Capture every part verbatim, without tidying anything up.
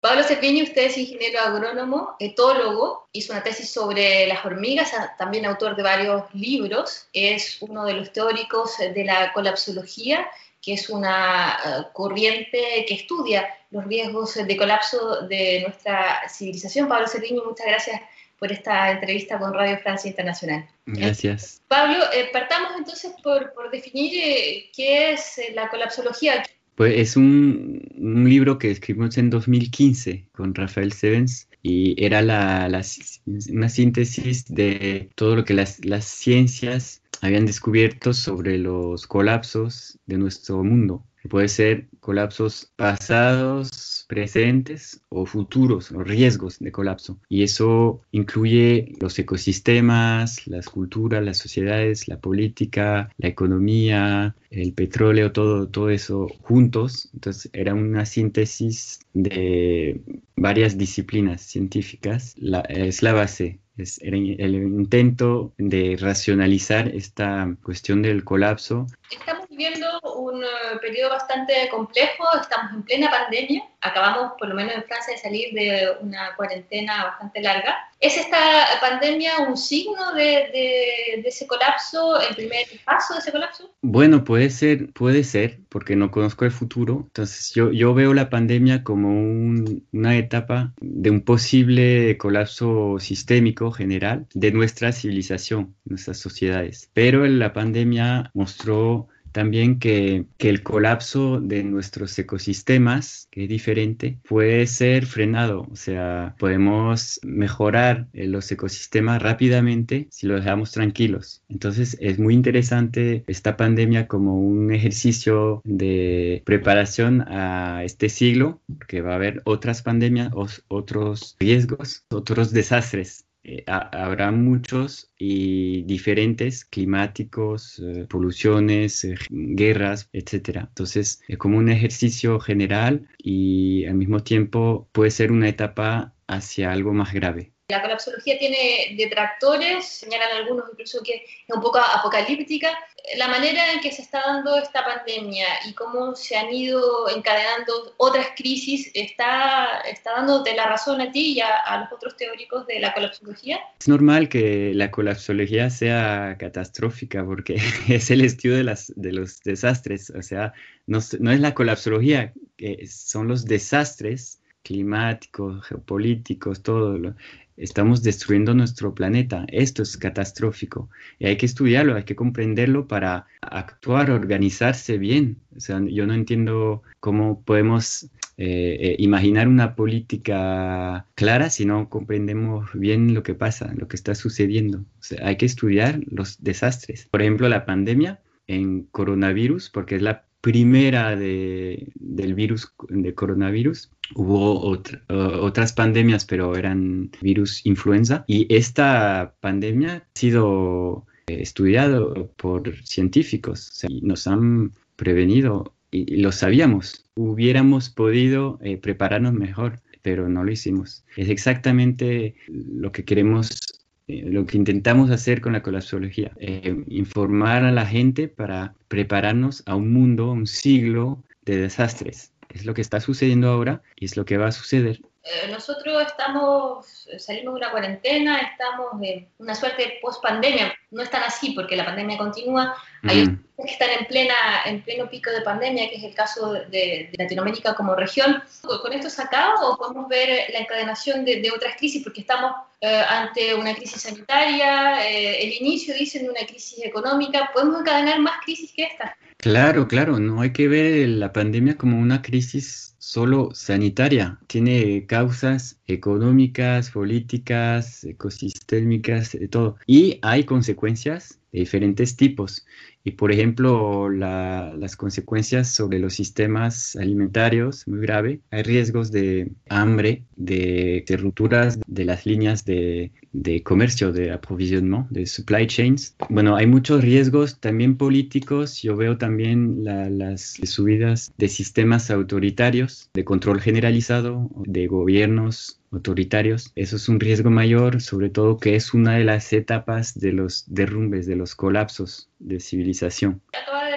Pablo Cerviño, usted es ingeniero agrónomo, etólogo, hizo una tesis sobre las hormigas, también autor de varios libros, es uno de los teóricos de la colapsología, que es una uh, corriente que estudia los riesgos de colapso de nuestra civilización. Pablo Cerviño, muchas gracias por esta entrevista con Radio Francia Internacional. Gracias. Eh, Pablo, eh, partamos entonces por, por definir eh, qué es eh, la colapsología. Pues es un, un libro que escribimos en dos mil quince con Rafael Sevens y era la, la, una síntesis de todo lo que las, las ciencias habían descubierto sobre los colapsos de nuestro mundo. Puede ser colapsos pasados, presentes o futuros, o riesgos de colapso. Y eso incluye los ecosistemas, las culturas, las sociedades, la política, la economía, el petróleo, todo, todo eso juntos. Entonces era una síntesis de varias disciplinas científicas. La, es la base. Es el, el intento de racionalizar esta cuestión del colapso. Estamos viviendo un uh, periodo bastante complejo, estamos en plena pandemia, acabamos por lo menos en Francia de salir de una cuarentena bastante larga. ¿Es esta pandemia un signo de, de, de ese colapso, el primer paso de ese colapso? Bueno, puede ser, puede ser, porque no conozco el futuro. Entonces yo, yo veo la pandemia como un, una etapa de un posible colapso sistémico general de nuestra civilización, nuestras sociedades. Pero la pandemia mostró también que, que el colapso de nuestros ecosistemas, que es diferente, puede ser frenado. O sea, podemos mejorar los ecosistemas rápidamente si los dejamos tranquilos. Entonces es muy interesante esta pandemia como un ejercicio de preparación a este siglo, porque va a haber otras pandemias, otros riesgos, otros desastres. Eh, ha, habrá muchos y diferentes climáticos, eh, poluciones, eh, guerras, etcétera. Entonces es como un ejercicio general y al mismo tiempo puede ser una etapa hacia algo más grave. La colapsología tiene detractores, señalan algunos incluso que es un poco apocalíptica. La manera en que se está dando esta pandemia y cómo se han ido encadenando otras crisis está, está dándote la razón a ti y a, a los otros teóricos de la colapsología. Es normal que la colapsología sea catastrófica porque es el estudio de, las, de los desastres. O sea, no, no es la colapsología, que son los desastres climáticos, geopolíticos, todo lo, estamos destruyendo nuestro planeta. Esto es catastrófico y hay que estudiarlo, hay que comprenderlo para actuar, organizarse bien. O sea, yo no entiendo cómo podemos eh, eh, imaginar una política clara si no comprendemos bien lo que pasa, lo que está sucediendo. O sea, hay que estudiar los desastres. Por ejemplo, la pandemia en coronavirus, porque es la primera de, del virus de coronavirus. Hubo otra, uh, otras pandemias, pero eran virus influenza. Y esta pandemia ha sido eh, estudiada por científicos. O sea, nos han prevenido y, y lo sabíamos. Hubiéramos podido eh, prepararnos mejor, pero no lo hicimos. Es exactamente lo que queremos, eh, lo que intentamos hacer con la colapsología. Eh, informar a la gente para prepararnos a un mundo, un siglo de desastres. Es lo que está sucediendo ahora y es lo que va a suceder. Eh, nosotros estamos, salimos de una cuarentena, estamos en una suerte de post-pandemia. No es tan así porque la pandemia continúa. Hay otros mm. que están en, plena, en pleno pico de pandemia, que es el caso de, de Latinoamérica como región. ¿Con esto se acaba o podemos ver la encadenación de, de otras crisis? Porque estamos eh, ante una crisis sanitaria, eh, el inicio, dicen, de una crisis económica. ¿Podemos encadenar más crisis que esta? Claro, claro, no hay que ver la pandemia como una crisis solo sanitaria. Tiene causas económicas, políticas, ecosistémicas, de todo. Y hay consecuencias de diferentes tipos. Y, por ejemplo, la, las consecuencias sobre los sistemas alimentarios, muy grave. Hay riesgos de hambre, de, de rupturas de las líneas de, de comercio, de aprovisionamiento, de supply chains. Bueno, hay muchos riesgos también políticos. Yo veo también la, las subidas de sistemas autoritarios, de control generalizado, de gobiernos autoritarios. Eso es un riesgo mayor, sobre todo que es una de las etapas de los derrumbes, de los colapsos de civilización. Acaba de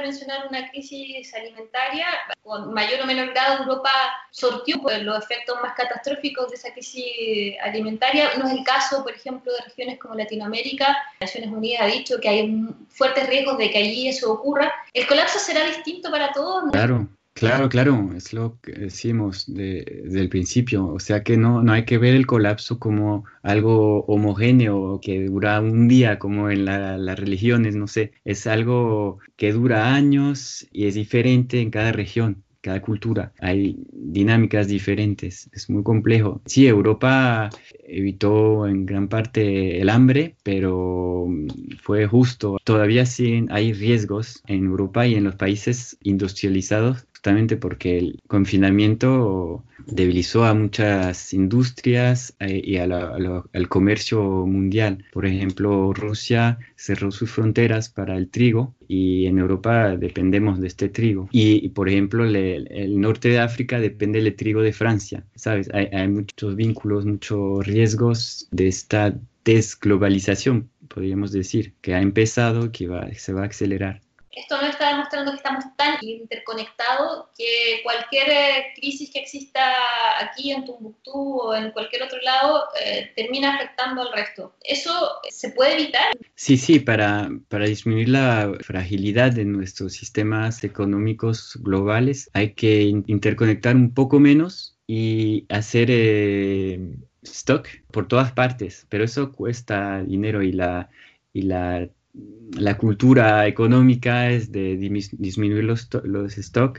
mencionar una crisis alimentaria. Con mayor o menor grado, Europa sortió pues, los efectos más catastróficos de esa crisis alimentaria. No es el caso, por ejemplo, de regiones como Latinoamérica. Naciones Unidas ha dicho que hay fuertes riesgos de que allí eso ocurra. ¿El colapso será distinto para todos? Claro. Claro, claro, es lo que decimos de- desde el principio, o sea que no, no hay que ver el colapso como algo homogéneo que dura un día, como en la- las religiones, no sé, es algo que dura años y es diferente en cada región, cada cultura, hay dinámicas diferentes, es muy complejo. Sí, Europa evitó en gran parte el hambre, pero fue justo. Todavía sí hay riesgos en Europa y en los países industrializados justamente porque el confinamiento debilizó a muchas industrias eh, y a la- a la- al comercio mundial. Por ejemplo, Rusia cerró sus fronteras para el trigo y en Europa dependemos de este trigo. Y, y, por ejemplo, le- el norte de África depende del trigo de Francia, ¿sabes? Hay, hay muchos vínculos, muchos riesgos de esta desglobalización, podríamos decir, que ha empezado, que va, se va a acelerar. Esto nos está demostrando que estamos tan interconectados que cualquier eh, crisis que exista aquí en Tombuctú o en cualquier otro lado eh, termina afectando al resto. ¿Eso se puede evitar? Sí, sí, para, para disminuir la fragilidad de nuestros sistemas económicos globales hay que in- interconectar un poco menos y hacer eh, stock por todas partes, pero eso cuesta dinero y la, y la, la cultura económica es de dimis- disminuir los, to- los stock,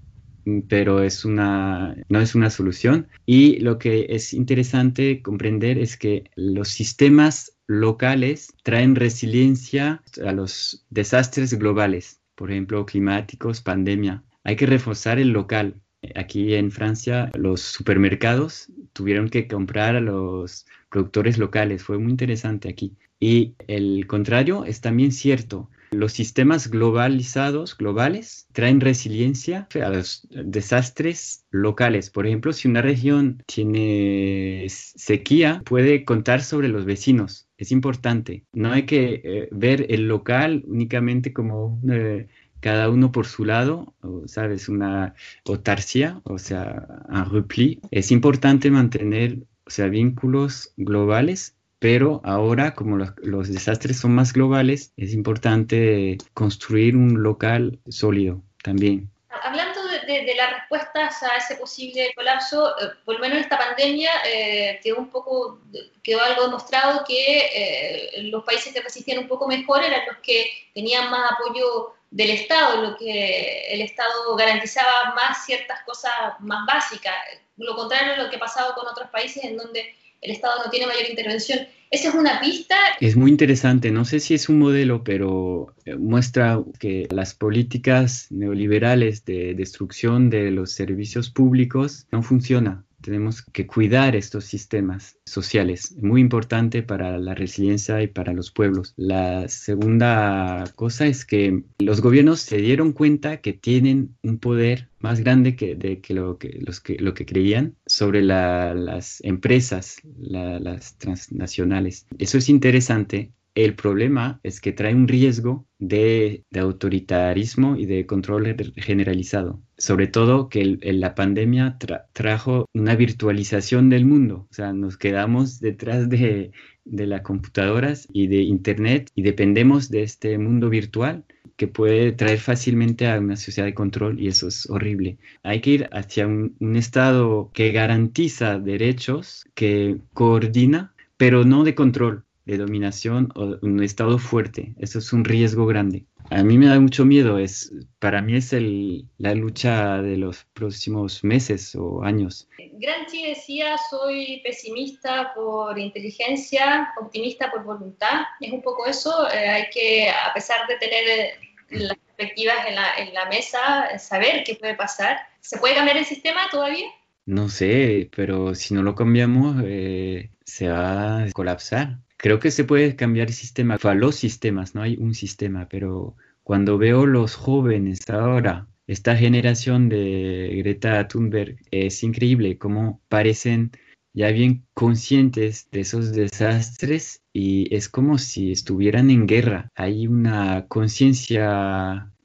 pero es una, no es una solución. Y lo que es interesante comprender es que los sistemas locales traen resiliencia a los desastres globales, por ejemplo, climáticos, pandemia. Hay que reforzar el local. Aquí en Francia, los supermercados tuvieron que comprar a los productores locales. Fue muy interesante aquí. Y el contrario es también cierto. Los sistemas globalizados, globales, traen resiliencia a los desastres locales. Por ejemplo, si una región tiene sequía, puede contar sobre los vecinos. Es importante. No hay que eh, ver el local únicamente como eh, cada uno por su lado, o, ¿sabes? Una autarcia, o sea, un repli. Es importante mantener, o sea, vínculos globales, pero ahora, como los, los desastres son más globales, es importante construir un local sólido también. Hablando de, de, de las respuestas a ese posible colapso, eh, por lo menos esta pandemia eh, quedó un poco, quedó algo demostrado que eh, los países que resistían un poco mejor eran los que tenían más apoyo del Estado, lo que el Estado garantizaba más ciertas cosas más básicas, lo contrario de lo que ha pasado con otros países en donde el Estado no tiene mayor intervención. Esa es una pista. Es muy interesante, no sé si es un modelo, pero eh, muestra que las políticas neoliberales de destrucción de los servicios públicos no funcionan. Tenemos que cuidar estos sistemas sociales, muy importante para la resiliencia y para los pueblos. La segunda cosa es que los gobiernos se dieron cuenta que tienen un poder más grande que, de, que, lo, que, los que lo que creían sobre la, las empresas, la, las transnacionales. Eso es interesante. El problema es que trae un riesgo de, de autoritarismo y de control generalizado. Sobre todo que el, el, la pandemia tra trajo una virtualización del mundo. O sea, nos quedamos detrás de, de las computadoras y de Internet y dependemos de este mundo virtual que puede traer fácilmente a una sociedad de control y eso es horrible. Hay que ir hacia un, un Estado que garantiza derechos, que coordina, pero no de control, de dominación o un Estado fuerte. Eso es un riesgo grande. A mí me da mucho miedo. Es, para mí es el, la lucha de los próximos meses o años. Gramsci decía, soy pesimista por inteligencia, optimista por voluntad. Es un poco eso. Eh, hay que, a pesar de tener las perspectivas en la, en la mesa, saber qué puede pasar. ¿Se puede cambiar el sistema todavía? No sé, pero si no lo cambiamos, eh, se va a colapsar. Creo que se puede cambiar el sistema, o sea, los sistemas, no hay un sistema, pero cuando veo los jóvenes ahora, esta generación de Greta Thunberg, es increíble cómo parecen ya bien conscientes de esos desastres y es como si estuvieran en guerra. Hay una conciencia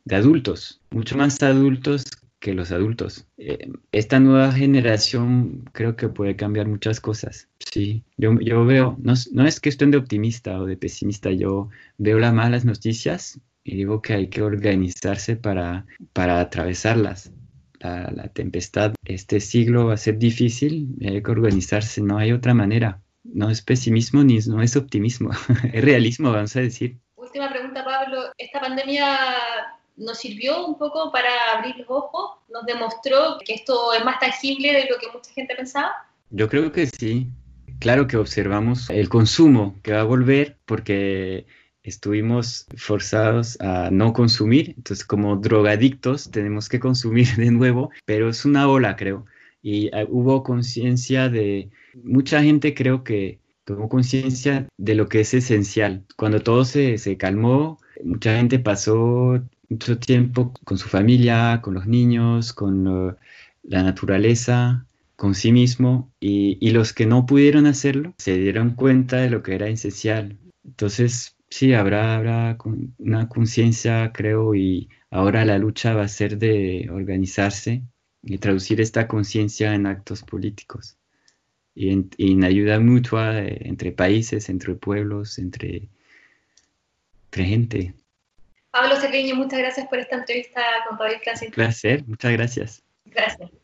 de adultos, mucho más adultos que los adultos. Eh, esta nueva generación creo que puede cambiar muchas cosas. Sí, yo, yo veo, no, es- no es cuestión de optimista o de pesimista, yo veo las malas noticias y digo que hay que organizarse para, para atravesarlas. La, la tempestad, este siglo va a ser difícil, y hay que organizarse, no hay otra manera. No es pesimismo ni no es optimismo, es realismo, vamos a decir. Última pregunta, Pablo. ¿Esta pandemia nos sirvió un poco para abrir los ojos? ¿Nos demostró que esto es más tangible de lo que mucha gente pensaba? Yo creo que sí. Claro que observamos el consumo que va a volver porque estuvimos forzados a no consumir. Entonces, como drogadictos, tenemos que consumir de nuevo, pero es una ola, creo. Y eh, hubo conciencia de, mucha gente creo que tomó conciencia de lo que es esencial. Cuando todo se, se calmó, mucha gente pasó mucho tiempo con su familia, con los niños, con eh, la naturaleza, con sí mismo, y, y los que no pudieron hacerlo se dieron cuenta de lo que era esencial. Entonces, sí, habrá, habrá con- una conciencia, creo, y ahora la lucha va a ser de organizarse y traducir esta conciencia en actos políticos y en, y en ayuda mutua eh, entre países, entre pueblos, entre, entre gente. Pablo Cerviño, muchas gracias por esta entrevista con Radio Un Francia. placer, muchas gracias. Gracias.